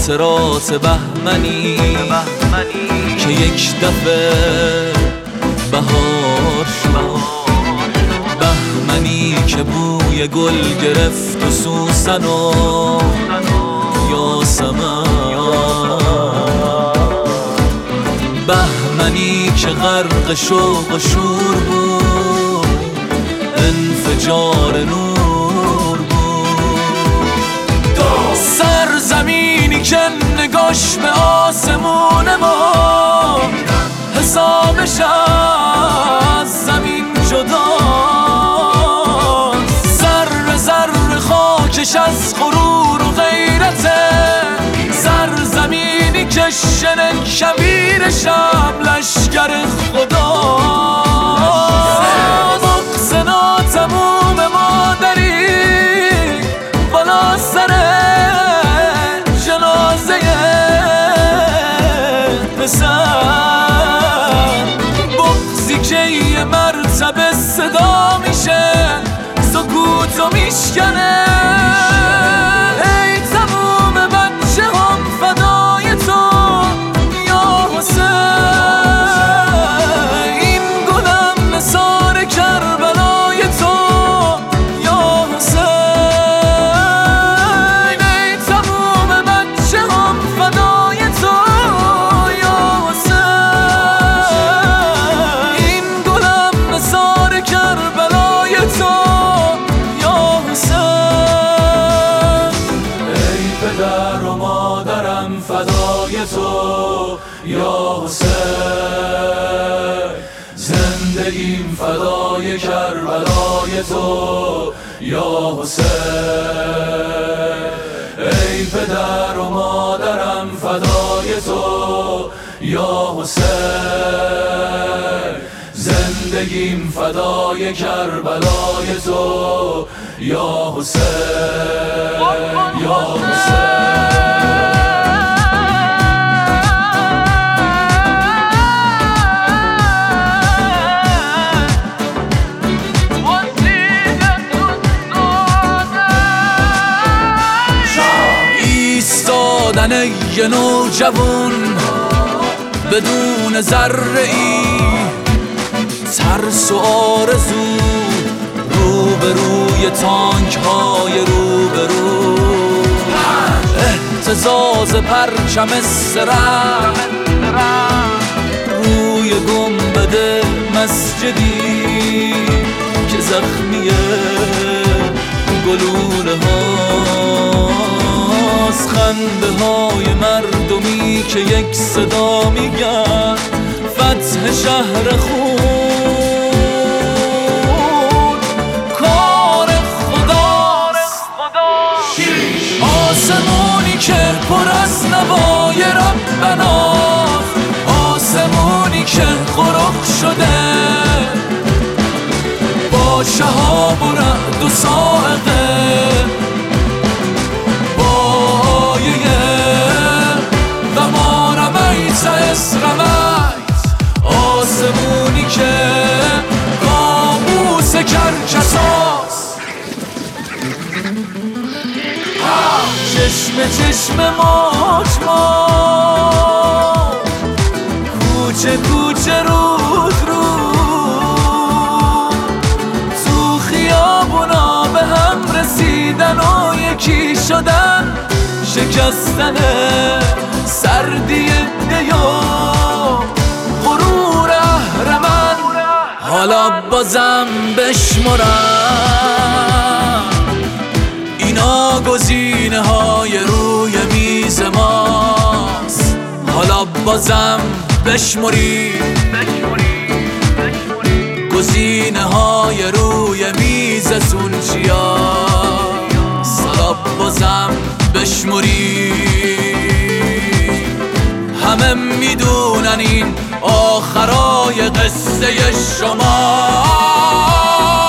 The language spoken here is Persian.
خاطرات بهمنی که یک دفعه بهار شد، بهمنی که بوی گل گرفت و سوسن و یاسمن، بهمنی که غرق شوق و شور بود، انفجار نور بود. سرزمینی که نگاش به آسمونه و حسابش از زمین جداست، ذره ذره خاکش از غرور و غیرته، سرزمینی که شن کبیرشم لشگر خداست. بغض ناتموم مادری بالا سر جنازه پسر، بغضی که یه مرتبه صدا میشه، سکوتو میشکنه. ای تموم بچه هم فدای تو یا حسین، این گلم نثار کربلای تو یا حسین. ای تموم بچه هم فدای تو یا حسین، این گلم نثار کربلای تو یا حسین. ای پدر و مادرم فدای تو یا حسین، زندگیم فدای کربلای تو یا حسین. ای پدر و مادرم فدای تو یا حسین، زندگیم فدای کربلای تو یا حسین، یا حسین. ایستادن یه نوجوون بدون ذره‌ای ترس و آرزو، روبروی تانک های روبرو، اهتزاز پرچم سرم روی گنبد مسجدی که زخمی گلوله هاست، خنده های مردمی که یک صدا میگن فتح شهر خون، کار خداست. آسمونی که پر از نوای ربناست، آسمونی که غرق شده با شهاب و رعد و صاعقه، با آیه و ما رمیت از رمیت، آسمونی که قاموس کرکساست. چشم چشم موج موج، کوچه کوچه رود رود، تو خیابونا به هم رسیدن و یکی شدن، شکستن سردی دیو غرور اهرمن. حالا بازم بشمرم اینا گزینه های روی میز ماست، حالا بازم بشمریم گزینه های روی میزتون چیاست، حالا بازم بشمریم. همه میدونن این آخرای قصه شما.